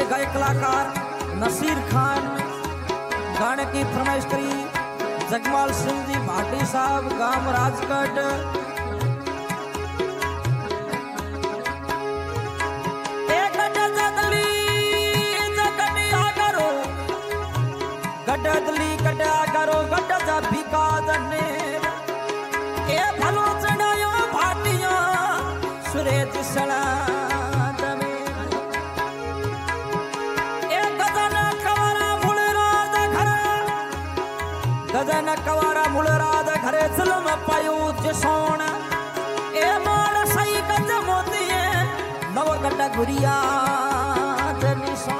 गायक कलाकार नसीर खान, गाने की फरमाइश करी जगमाल सिंह जी भाटी साहब, गांव राजकट। गडदली कटा करो गडजा भिका दने ए भलो चढ़ायो भाटिया सुरेज सला दमे ए गदना कवारा मुलराद घर, गदना कवारा मुलराद घरे जुल्म पायो जसोण ए मार सही गज मोतिए नव गड गुरिया दनी सोण।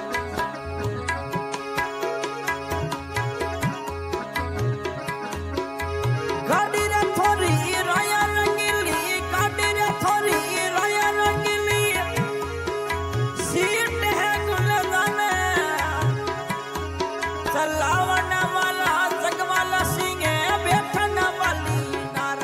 चलावन वाला जगमाल सिंह बैठन वाली नार,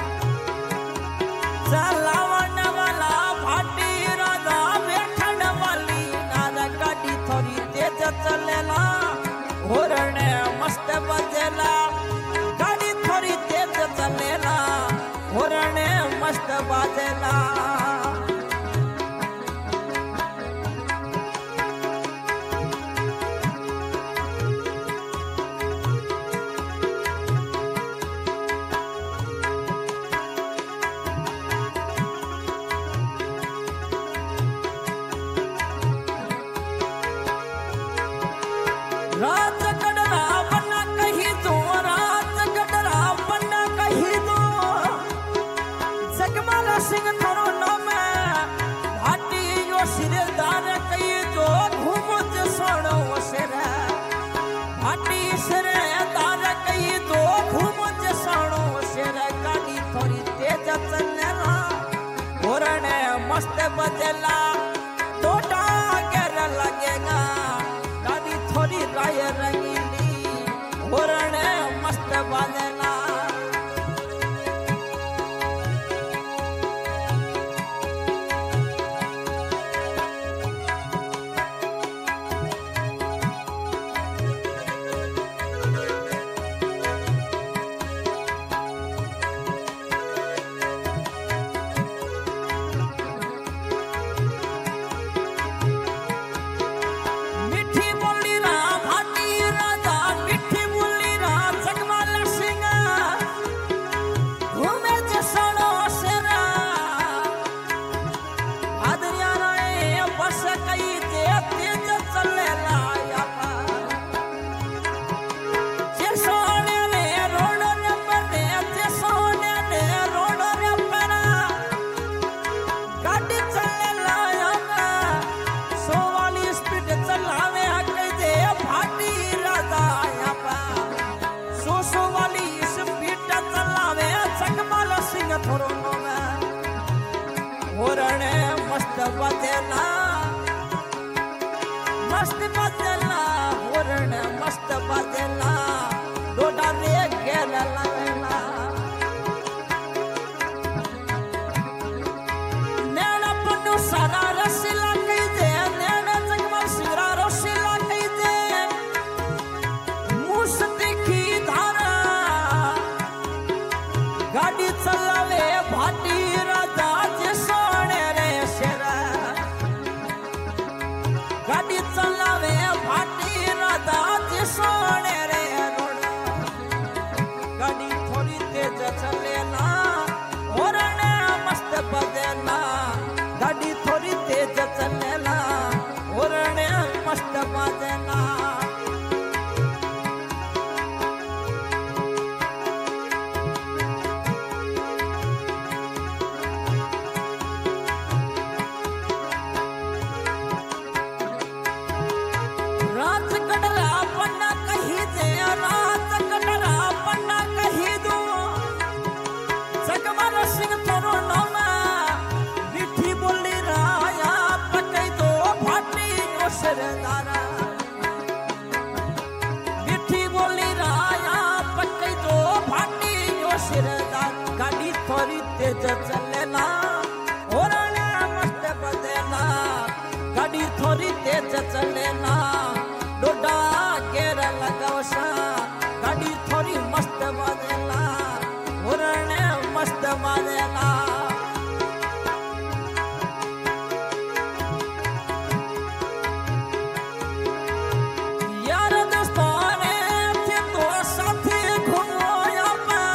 चलावन वाला भाटी राजा बैठन वाली नार। गाड़ी थोड़ी तेज चलेला होरण मस्त बजेला, गाड़ी थोड़ी तेज चलेला होरण मस्त बजेला। रात गडरा बन्ना कही दो, रात गडरा बन्ना कही दो, जगमाल सिंह थारो नाम भाटी यो सिरदार कही दो। घूमो जसोणो सिर भाटी सिरदार कही दो, घूमो जसोणो सिर। गाड़ी थोड़ी तेज चलेला होरण मस्त बजेला, टोटा गर लगेगा गाड़ी थोड़ी राय रंगीली होरण मस्त बजेला। गाड़ी थोड़ी मस्त बाजेला हुरण मस्त बाजेला यार दोस्तों ने थे तो साथी घूमोया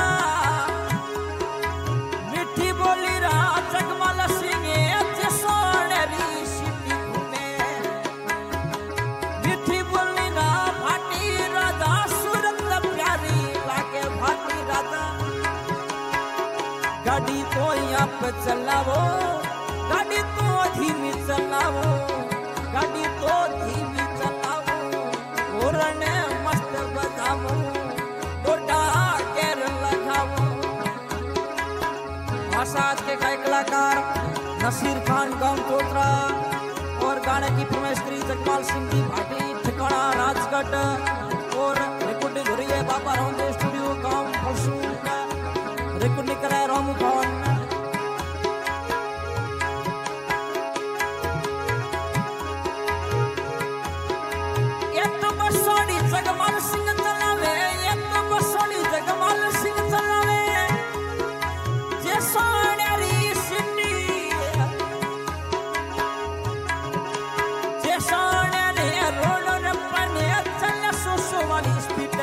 मीठी बोली रा जगमाल सिंह सोनेरी सिटी घूमे मीठी बोली ना भाटी राजा सूरत प्यारी लागे भाटी राजा गाड़ी तो यहाँ पे चलावो गाड़ी तो धीमी चलावो गाड़ी तो धीमी चलावो होरन मस्त बजावो डोडा केर लगावो। आज के गायक कलाकार नसीर खान गांव चोतरा और गाने की फरमाइश करी जगमाल सिंह जी भाटी ठिकाना राजगढ़ और रिकॉर्डिंग हो रही है बाबा रामदेव स्टूडियो गांव फलसू रिकॉर्डिंग कर रहा है रामू खान। ये तो बसोड़ी जगमाल सिंह चलावे ये तो बसोड़ी जगमाल सिंह चलावे जे सोनेरी सिटी जे सोनेरी रोड पने चल सोसो वाली स्पीड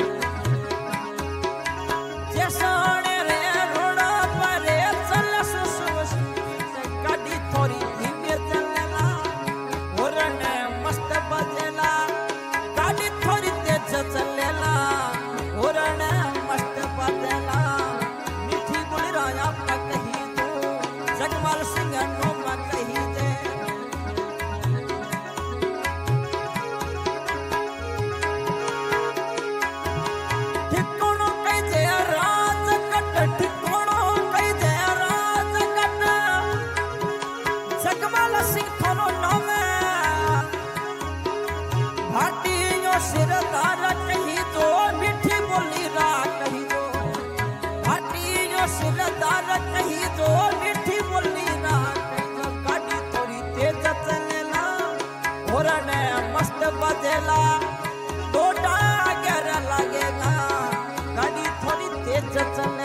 जे सोनेरी रोड पर चल सोसो स्पीड गाड़ी थोड़ी धीमे चलेला होरन मस्त बजेला गाड़ी थोड़ी तेज चलेला होरन मस्त बजेला मीठी बोली राजा कही दो जगमाल सिंह नो कही दे ठिकानो कही दे राजगढ़ ठिकानो कही दे राजगढ़ जगमाल सिंह थानो नाम भाटी यो सिरदार कही दो मीठी बोली रा कही दो भाटी यो सिरदार कही दो मीठी बोली रा कही दो गाड़ी थोड़ी तेज चलेला होरन मस्त बजेला डोडा गेर लगेगा गाड़ी थोड़ी तेज चले